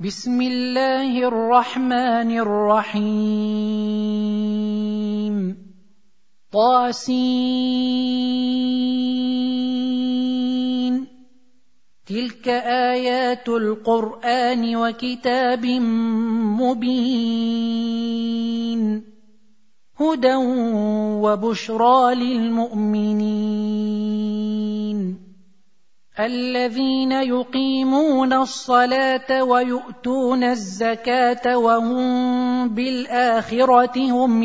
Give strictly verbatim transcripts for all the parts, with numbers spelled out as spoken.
بسم الله الرحمن الرحيم طاسين تلك آيات القرآن وكتاب مبين هدى وبشرى للمؤمنين الذين يقيمون الصلاة ويؤتون الزكاة وهم بالآخرة هم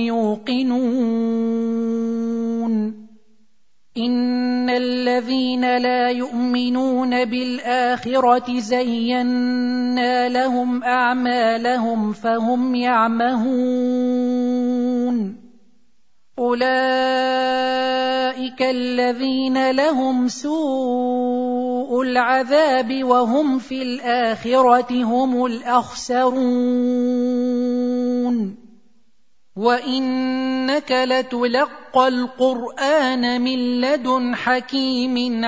يوقنون إن الذين لا يؤمنون بالآخرة زينا لهم أعمالهم فهم يعمهون أولئك الذين لهم سوء العذاب وهم في الآخرة هم الأخسرون وإنك لتلقى القرآن من لدن حكيم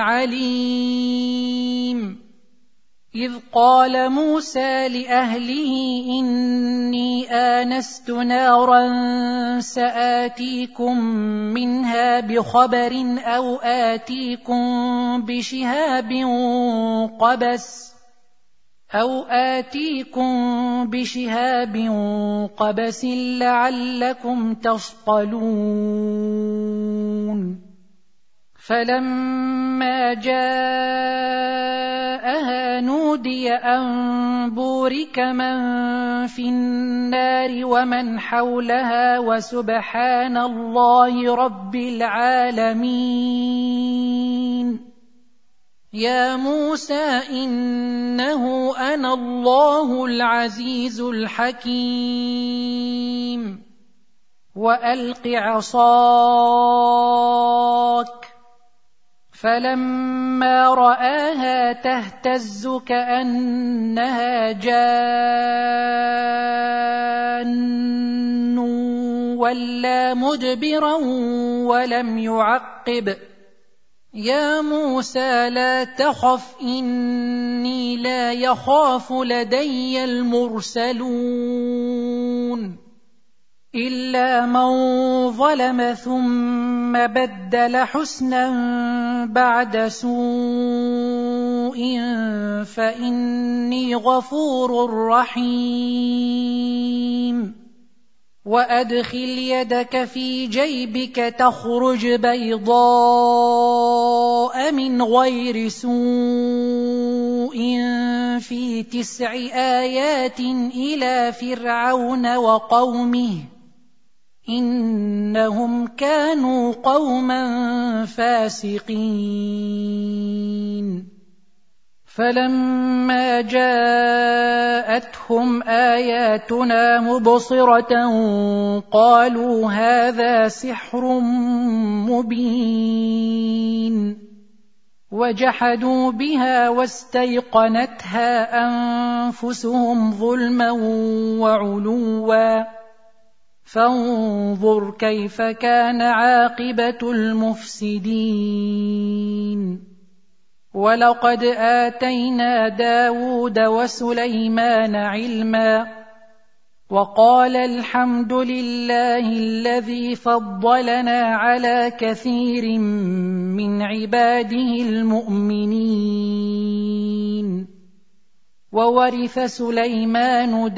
عليم إذ قال موسى لأهله إني آنست نارا سآتيكم منها بخبر أو آتيكم بشهاب قبس أو آتيكم بشهاب قبس لعلكم تصطلون فلما جاءها نودي أن بورك من في النار ومن حولها وسبحان الله رب العالمين يا موسى إنه أنا الله العزيز الحكيم وألق عصاك فلما رآها تهتز كأنها جان ولا مدبرا ولم يعقب يا موسى لا تخف إني لا يخاف لدي المرسلون إلا من ظلم ثم بدل حسنا بعد سوء فإني غفور رحيم وأدخل يدك في جيبك تخرج بيضاء من غير سوء في تسع آيات إلى فرعون وقومه إنهم كانوا قوما فاسقين فلما جاءتهم آياتنا مبصرة قالوا هذا سحر مبين وجحدوا بها واستيقنتها أنفسهم ظلما وعلوا فانظر كيف كان عاقبة المفسدين ولقد آتينا داود وسليمان علما وقال الحمد لله الذي فضلنا على كثير من عباده المؤمنين وورث سليمان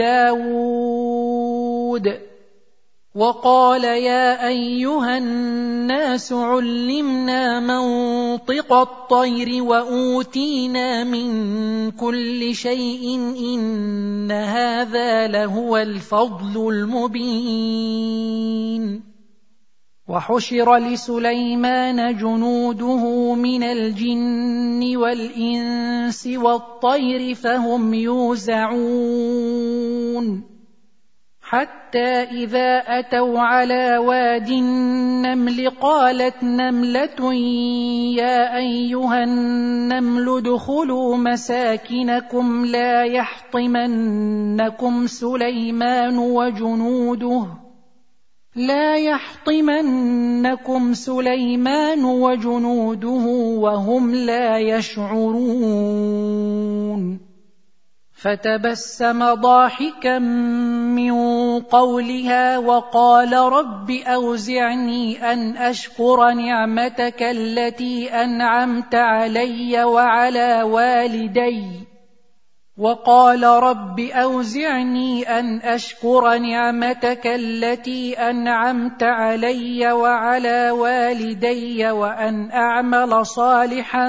داود وقال يا أيها الناس علمنا منطق الطير وأوتينا من كل شيء إن هذا لهو الفضل المبين وحشر لسليمان جنوده من الجن والإنس والطير فهم يوزعون حتى إذا أتوا على واد النمل قالت نملة يا أيها النمل ادخلوا مساكنكم لا يحطمنكم سليمان وجنوده لا يحطمنكم سليمان وجنوده وهم لا يشعرون فتبسم ضاحكا من قولها وقال رب أوزعني أن أشكر نعمتك التي أنعمت علي وعلى والدي وقال رب أوزعني أن أشكر نعمتك التي أنعمت علي وعلى والدي وأن أعمل صالحا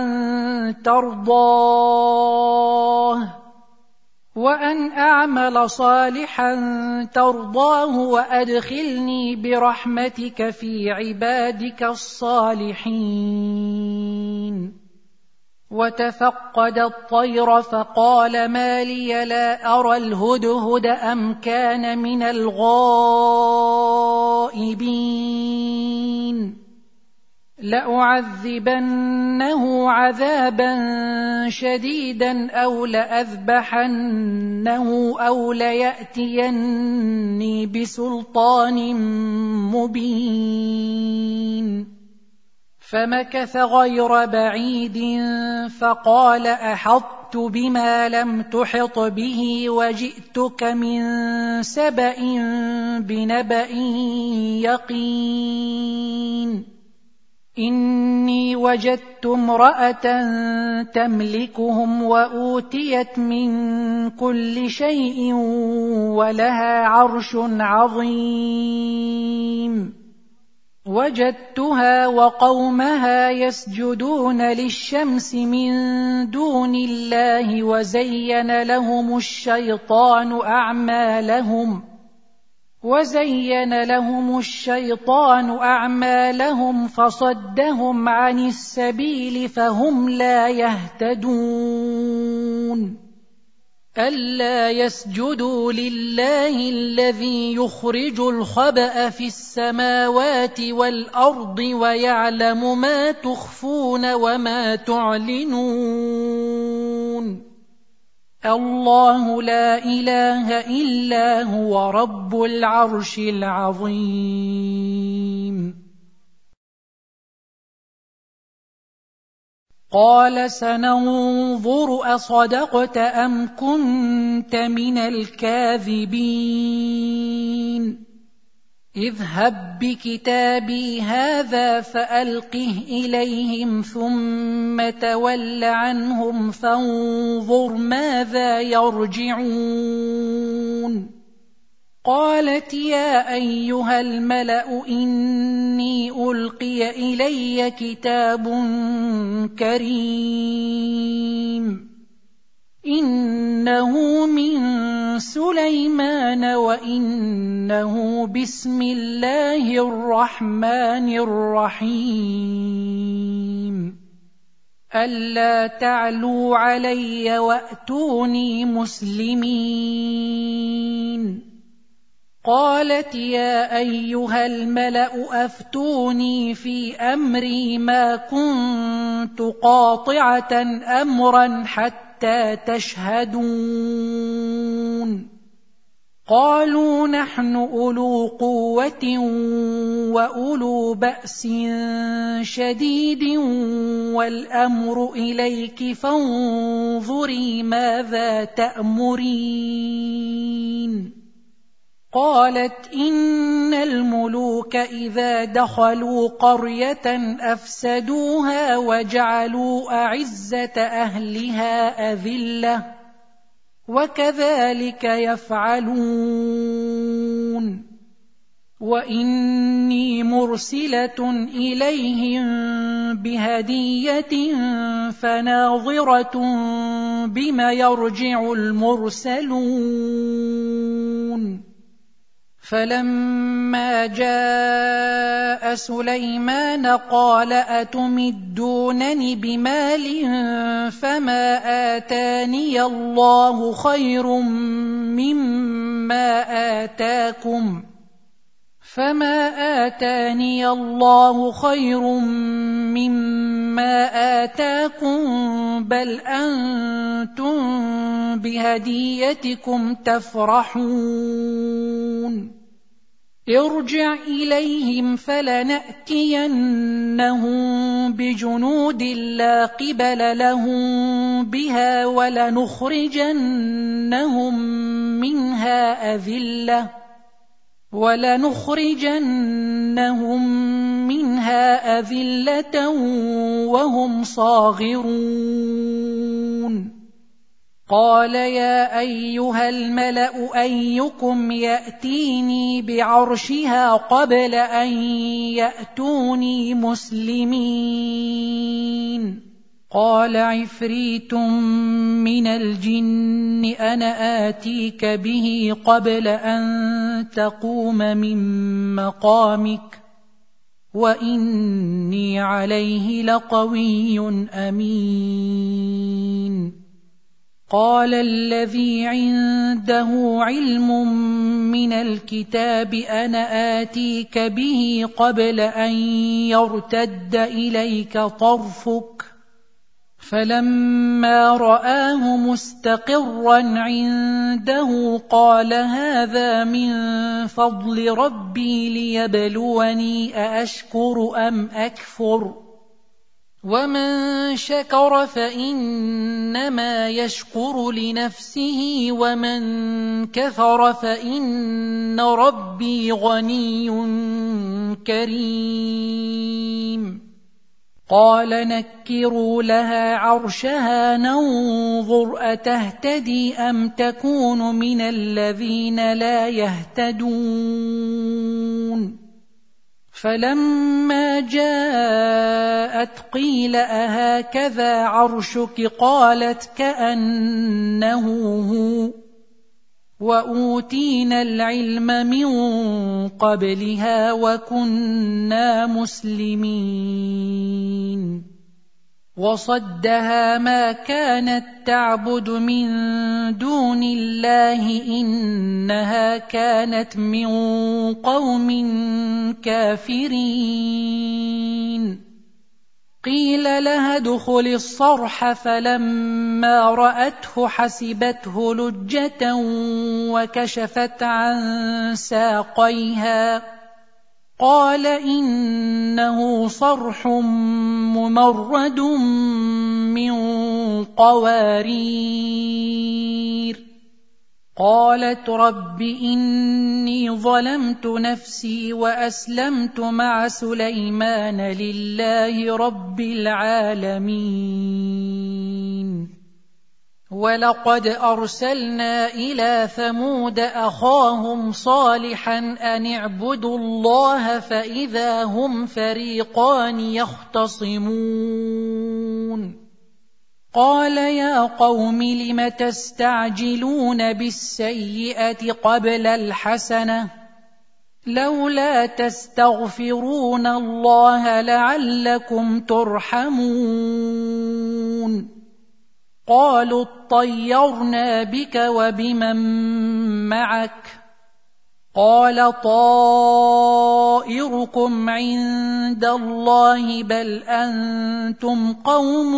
ترضاه وأن أعمل صالحا ترضاه وأدخلني برحمتك في عبادك الصالحين. وتفقد الطير فقال ما لي لا أرى الهدهد أم كان من الغائبين لأعذبنه عذابا شديدا أو لأذبحنه أو ليأتيني بسلطان مبين. فمكث غير بعيد فقال أحطت بما لم تحط به وجئتك من سبأ بنبأ يقين. إني وجدت امرأة تملكهم وأوتيت من كل شيء ولها عرش عظيم. وجدتها وقومها يسجدون للشمس من دون الله وزين لهم الشيطان أعمالهم وزين لهم الشيطان أعمالهم فصدهم عن السبيل فهم لا يهتدون. ألا يسجدوا لله الذي يخرج الخبأ في السماوات والأرض ويعلم ما تخفون وما تعلنون. الله لا إله إلا هو رب العرش العظيم. قال سننظر أصدقت أم كنت من الكاذبين. اذهب بكتابي هذا فألقه إليهم ثم تول عنهم فانظر ماذا يرجعون. قالت يا أيها الملأ إني ألقي إلي كتاب كريم إنه من سليمان وإنه بسم الله الرحمن الرحيم ألا تعلوا علي وأتوني مسلمين. قالت يا أيها الملأ أفتوني في أمري ما كنت قاطعة أمرا حتى تشهدون. قالوا نحن أولو قوة وأولو بأس شديد والأمر إليك فانظري ماذا تأمرين. قالت إن الملوك إذا دخلوا قرية أفسدوها وجعلوا أعزة أهلها أذلة وكذلك يفعلون. وإني مرسلة إليهم بهدية فناظرة بما يرجع المرسلون. فلما جاء سليمان قال أتمدونني بمال فما آتاني الله خير مما آتاكم فما آتاني الله خير مما آتاكم بل أنتم بهديتكم تفرحون. ارجع إليهم فلنأتينهم بجنود لا قبل لهم بها ولنخرجنهم منها أذلة ولنخرجنهم منها أذلة وهم صاغرون قال يا أيها الملأ أيكم يأتيني بعرشها قبل أن يأتوني مسلمين قال عفريت من الجن أنا آتيك به قبل أن تقوم من مقامك وإني عليه لقوي أمين قال الذي عنده علم من الكتاب أنا آتيك به قبل أن يرتد إليك طرفك فلما رآه مستقرا عنده قال هذا من فضل ربي ليبلوني أأشكر أم أكفر ومن شكر فإنما يشكر لنفسه ومن كفر فإن ربي غني كريم قال نكروا لها عرشها ننظر أتهتدي أم تكون من الذين لا يهتدون فلما جاءت قيل أهكذا عرشك قالت كأنه هو وأوتينا العلم من قبلها وكنا مسلمين وصدها ما كانت تعبد من دون الله إنها كانت من قوم كافرين قيل لها ادخل الصرح فلما رأته حسبته لجة وكشفت عن ساقيها قال إنه صرح ممرد من قوارير قالت رب إني ظلمت نفسي وأسلمت مع سليمان لله رب العالمين ولقد أرسلنا إلى ثمود أخاهم صالحا أن اعبدوا الله فإذا هم فريقان يختصمون قال يا قوم لم تستعجلون بالسيئة قبل الحسنة لولا تستغفرون الله لعلكم ترحمون قالوا اطيرنا بك وبمن معك قال طائركم عند الله بل أنتم قوم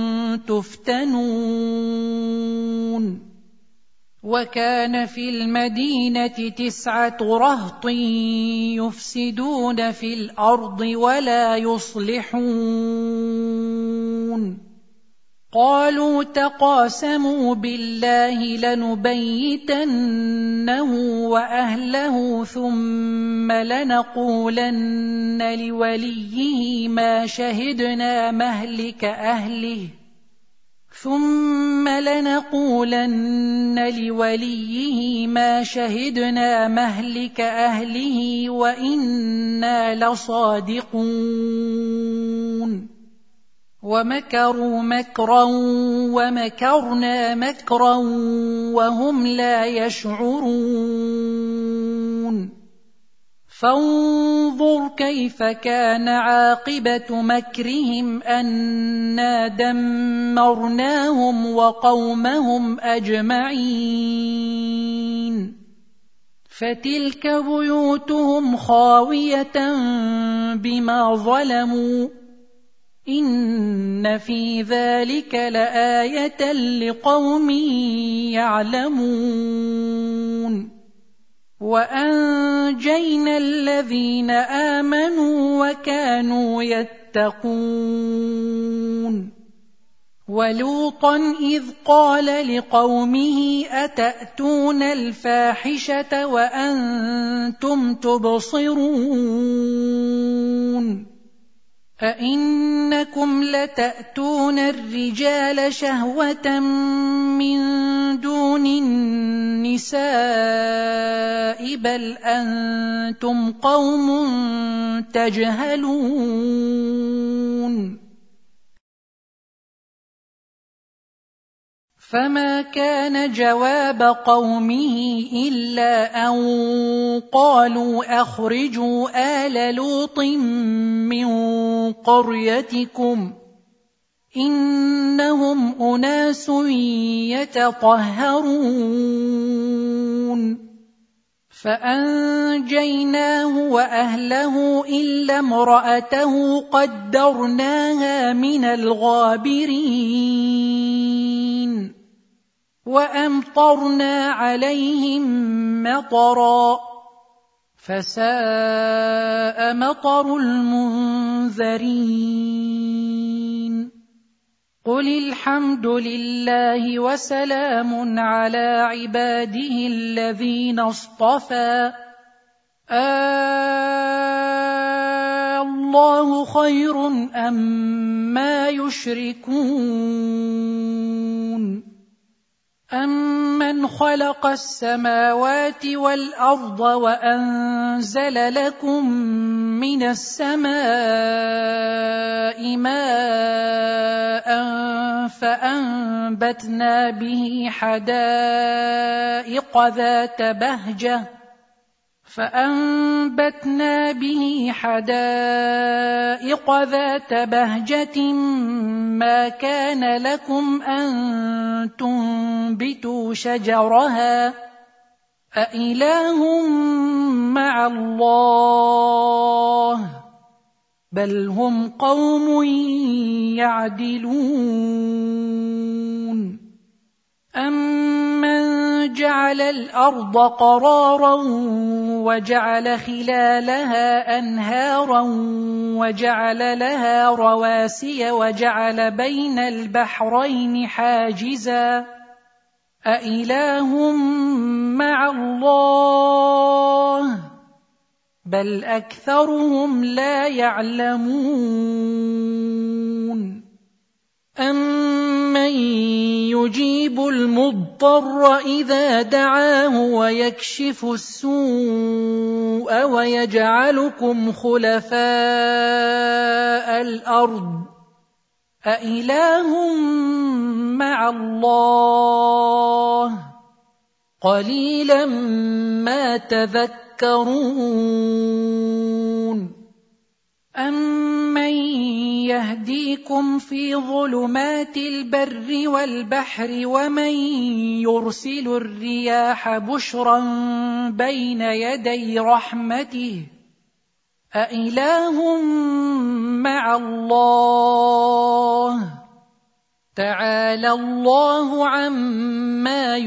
تفتنون وكان في المدينة تسعة رهط يفسدون في الأرض ولا يصلحون قالوا تقاسموا بالله لنبيتنه وأهله ثم لنقولن لوليه ما شهدنا مهلك أهله ثم لنقولن لوليه ما شهدنا مهلك أهله وإنا لصادقون ومكروا مكرا ومكرنا مكرا وهم لا يشعرون فانظر كيف كان عاقبة مكرهم أنا دمرناهم وقومهم أجمعين فتلك بيوتهم خاوية بما ظلموا إن في ذلك لآية لقوم يعلمون وأنجينا الذين آمنوا وكانوا يتقون ولوطا إذ قال لقومه أتأتون الفاحشة وأنتم تبصرون أئنكم لتأتون الرجال شهوة من دون النساء بل أنتم قوم تجهلون فما كان جواب قومه إلا أن قالوا أخرجوا آل لوط من قريتكم إنهم أناس يتطهرون فأنجيناه وأهله إلا امرأته قدرناها من الغابرين وأمطرنا عليهم مطرا فساء مطر المنذرين قل الحمد لله وسلام على عباده الذين اصطفى الله خير أما يشركون أَمَّنْ خَلَقَ السَّمَاوَاتِ وَالْأَرْضَ وَأَنزَلَ لَكُم مِّنَ السَّمَاءِ مَاءً فَأَنبَتْنَا بِهِ حَدَائِقَ ذَاتَ بَهْجَةٍ فأنبتنا به حدائق ذات بهجة ما كان لكم أن تنبتوا شجرها أإله مع الله بل هم قوم يعدلون أمن جعل الأرض قرارا وجعل خلالها أنهارا وجعل لها رواسي وجعل بين البحرين حاجزا أإله مع الله بل أكثرهم لا يعلمون أَمَّن يُجِيبُ الْمُضْطَرَّ إِذَا دَعَاهُ وَيَكْشِفُ السُّوءَ وَيَجْعَلُكُمْ خُلَفَاءَ الْأَرْضِ أَإِلَٰهٌ مَّعَ اللَّهِ قَلِيلًا مَّا تَذَكَّرُونَ أَمَّن يَهْدِيكُمْ فِي ظُلُمَاتِ الْبَرِّ وَالْبَحْرِ وَمَن يُرْسِلُ الرِّيَاحَ بُشْرًا بَيْنَ يَدَيْ رَحْمَتِهِ أَإِلَٰهٌ مَّعَ اللَّهِ تَعَالَى اللَّهُ عَمَّا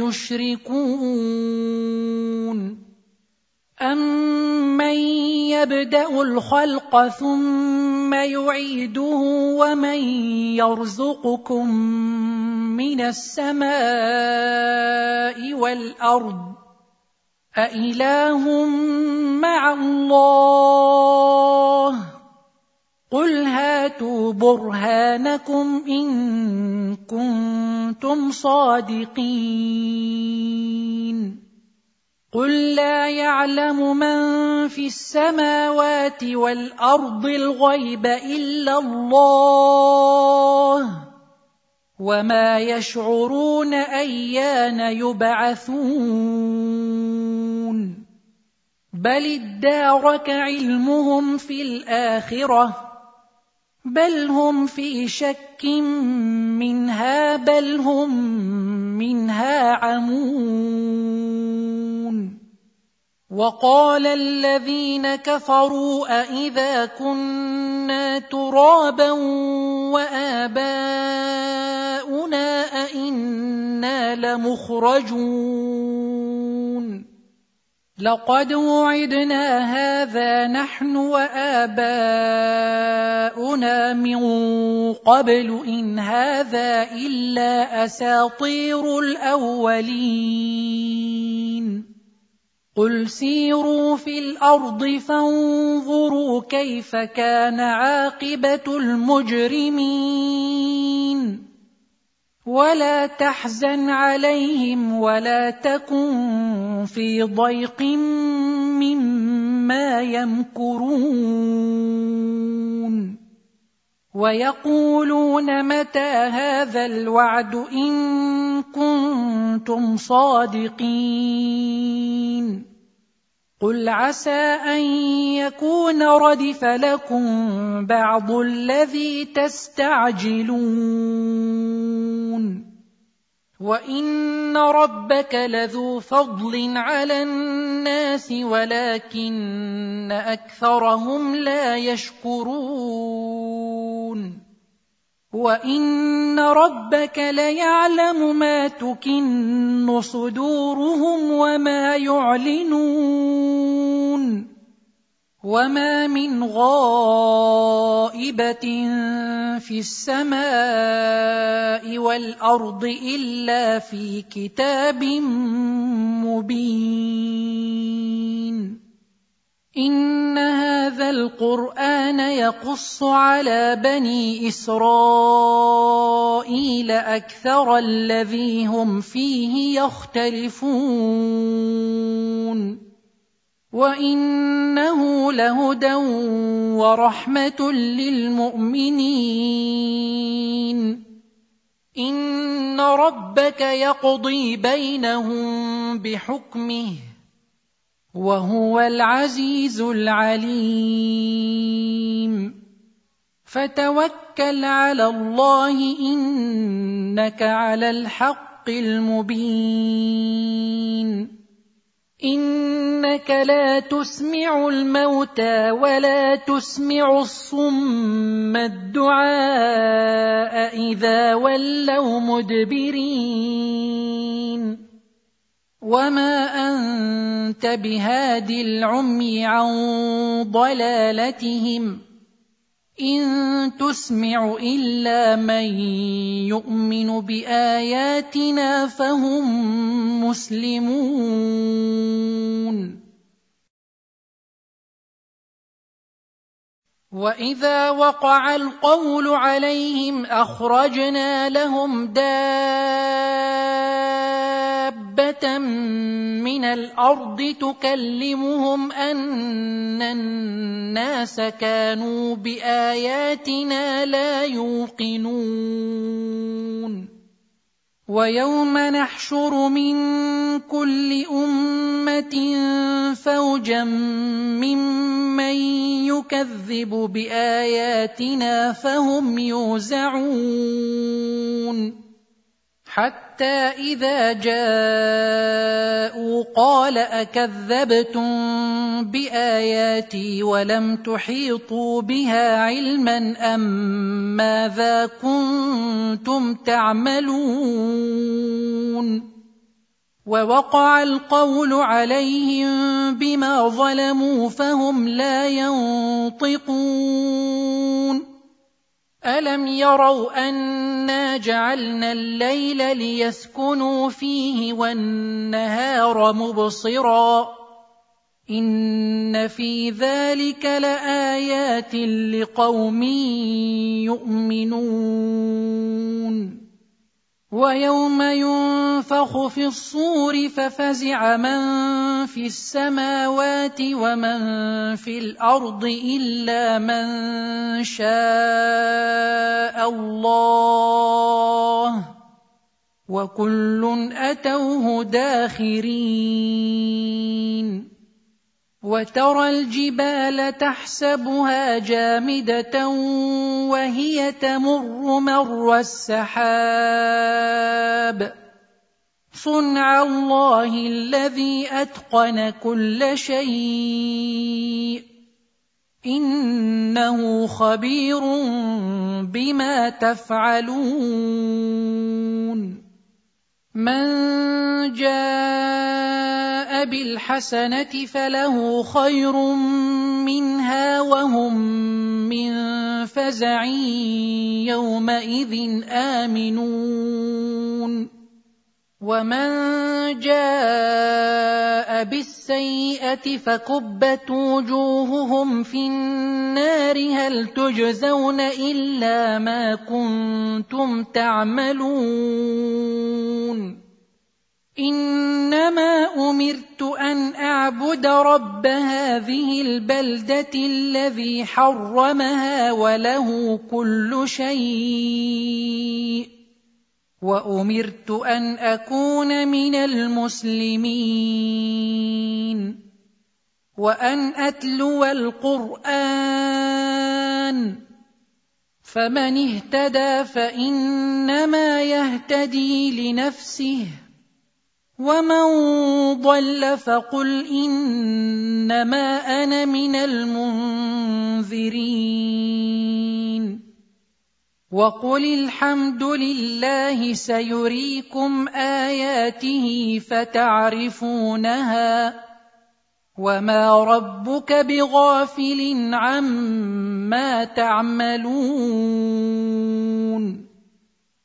يُشْرِكُونَ أَمَّن يَبْدَأُ الْخَلْقَ ثُمَّ يُعِيدُهُ وَمَن يَرْزُقُكُم مِّنَ السَّمَاءِ وَالْأَرْضِ أَإِلَٰهٌ مَّعَ اللَّهِ قُلْ هَاتُوا بُرْهَانَكُمْ إِن كُنتُمْ صَادِقِينَ قُل لَّا يَعْلَمُ مَن فِي السَّمَاوَاتِ وَالْأَرْضِ الْغَيْبَ إِلَّا اللَّهُ وَمَا يَشْعُرُونَ أَيَّانَ يُبْعَثُونَ بَلِ ادَّارَكَ عِلْمُهُمْ فِي الْآخِرَةِ بَلْ هُمْ فِي شَكٍّ مِّنْهَا بَلْ هُمْ مِنْهَا عَمُونَ وَقَالَ الَّذِينَ كَفَرُوا أَإِذَا كُنَّا تُرَابًا وَآبَاؤُنَا أَإِنَّا لَمُخْرَجُونَ لقد وعدنا هذا نحن وآباؤنا من قبل إن هذا إلا أساطير الأولين قل سيروا في الأرض فانظروا كيف كان عاقبة المجرمين ولا تحزن عليهم ولا تكن في ضيق مما يمكرون ويقولون متى هذا الوعد إن كنتم صادقين قل عسى أن يكون ردف لكم بعض الذي تستعجلون وإن ربك لذو فضل على الناس ولكن أكثرهم لا يشكرون وإن ربك ليعلم ما تكن صدورهم وما يعلنون وما من غائبة في السماء والأرض إلا في كتاب مبين إن هذا القرآن يقص على بني إسرائيل أكثر الذي هم فيه يختلفون وإنه لهدى ورحمة للمؤمنين إن ربك يقضي بينهم بحكمه وهو العزيز العليم فتوكل على الله إنك على الحق المبين إنك لا تسمع الموتى ولا تسمع الصم الدعاء إذا ولوا مدبرين وما أنت بهاد العمي عن ضلالتهم إن تسمع إلا من يؤمن بآياتنا فهم مسلمون وإذا وقع القول عليهم أخرجنا لهم دابة من الأرض تكلمهم أن الناس كانوا بآياتنا لا يوقنون ويوم نحشر من كل أمة فوجا ممن يكذب بآياتنا فهم يوزعون حتى إذا جاءوا قال أكذبتم بآياتي ولم تحيطوا بها علما أم ماذا كنتم تعملون ووقع القول عليهم بما ظلموا فهم لا ينطقون ألم يروا أنا جعلنا الليل ليسكنوا فيه والنهار مبصرا إن في ذلك لآيات لقوم يؤمنون ويوم ينفخ في الصور ففزع من في السماوات ومن في الأرض إلا من شاء الله وكل أتوه داخرين وترى الجبال تحسبها جامدة وهي تمر مر السحاب صنع الله الذي أتقن كل شيء إنه خبير بما تفعلون من جاء يدرؤون بالحسنة فله خير منها وهم من فزع يومئذ آمنون ومن جاء بالسيئة فكبت وجوههم في النار هل تجزون إلا ما كنتم تعملون إنما أمرت أن أعبد رب هذه البلدة الذي حرمها وله كل شيء وأمرت أن أكون من المسلمين وأن أتلو القرآن فمن اهتدى فإنما يهتدي لنفسه ومن ضل فقل إنما أنا من المنذرين وقل الحمد لله سيريكم آياته فتعرفونها وما ربك بغافل عما تعملون